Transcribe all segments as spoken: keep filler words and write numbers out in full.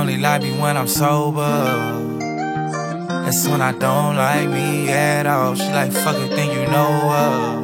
only like me when I'm sober. That's when I don't like me at all. She like, fuck it, think you know her.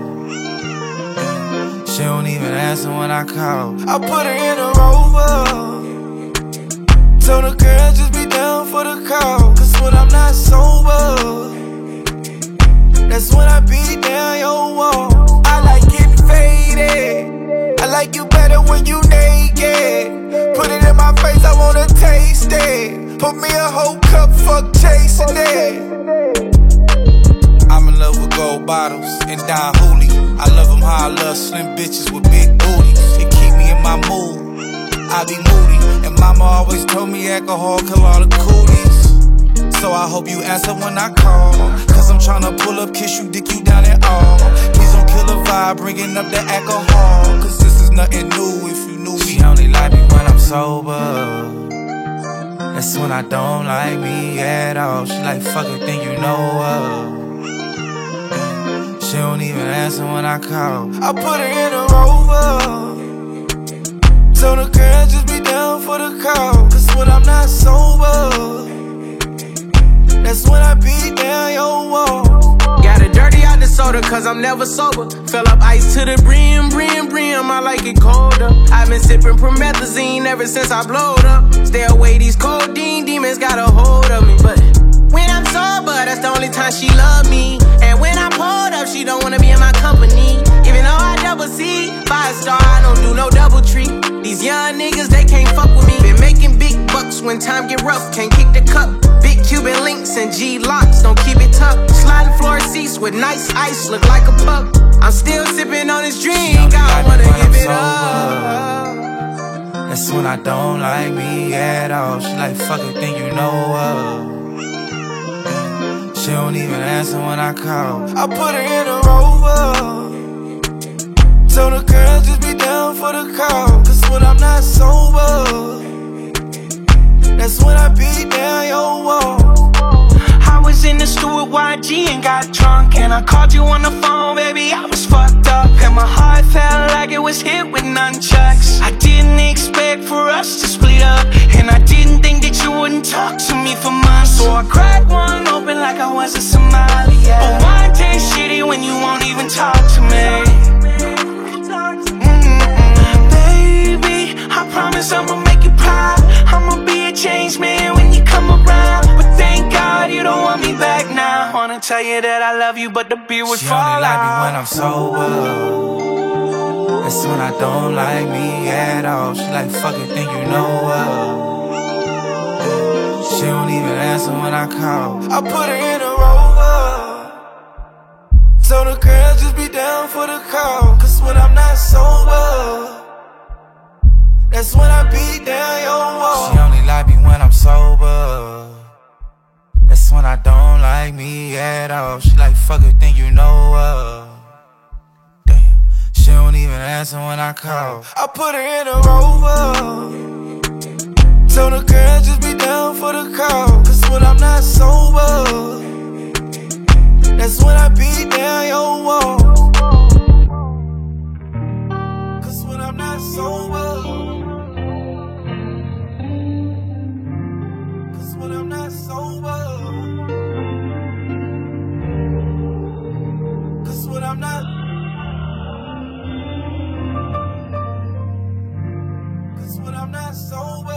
She don't even answer when I call. I put her in a Rover. Told the girl just be down for the call. Cause when I'm not sober, that's when I beat down your wall. I like getting faded. I like you better when you naked. Put it in my face, I wanna taste it. Put me a whole cup, fuck chasing it. I'm in love with gold bottles and Don Julio. I love them how I love slim bitches with big booties. It keep me in my mood, I be moody. And mama always told me alcohol kill all the cooties. So I hope you answer when I call. Cause I'm tryna pull up, kiss you, dick you down and all. Please don't kill the vibe, bringing up the alcohol. Cause this is nothing new if you knew me. She only like me when I'm sober. That's when I don't like me at all. She like, fuck it, think you know her. She don't even answer when I call. I put her in a Rover. Told the girl just be down for the call. Cause when I'm not sober, that's when I beat down your wall. Got it dirty out the soda cause I'm never sober. Fill up ice to the brim, brim, brim, I like it colder. I've been sipping promethazine ever since I blowed up. Stay away, these codeine demons got a hold of me. But when I'm sober, that's the only time she love me. And when I pulled up, she don't wanna be in my company. Even though I double C, five star, I don't do no double tree. These young niggas, they can't fuck with me. Been making big bucks when time get rough, can't kick the cup. Big Cuban links and G-locks, don't keep it tough. Sliding floor seats with nice ice, look like a pup. I'm still sipping on this drink, I don't wanna give it up. That's when I don't like me at all. She like, fuck it, think you know her. She don't even answer when I call. I put her in a Rover. Told the girl just be down for the call. Cause when I'm not sober, that's when I beat down your wall. I was in the store with Y G and got drunk. And I called you on the phone, baby, I was fucked up. And my heart felt like it was hit with nunchucks. I didn't expect for us to split up. And I didn't think that you wouldn't talk to me for months. So I cracked one open like I was a Somali, yeah. But wine tastes shitty when you won't even talk to me. Mm-mm. Baby, I promise I'ma make you proud. I'ma be a changed man when you come around. But thank God you don't want me back now. I wanna tell you that I love you, but the beer would she fall only like out. me when I'm sober. That's when I don't like me at all. She like, fuck it, think you know her. She don't even answer when I call. I put her in a Rover. Told the girl just be down for the call. Cause when I'm not sober, that's when I beat down your wall. She only like me when I'm sober. That's when I don't like me at all. She like, fuck it, think you know her. Damn, she don't even answer when I call. I put her in a Rover. Told the girl just be down for the call. Cause when I'm not sober, that's when I beat down your wall. Cause when I'm not sober, cause when I'm not sober, cause when I'm not, cause when I'm not sober.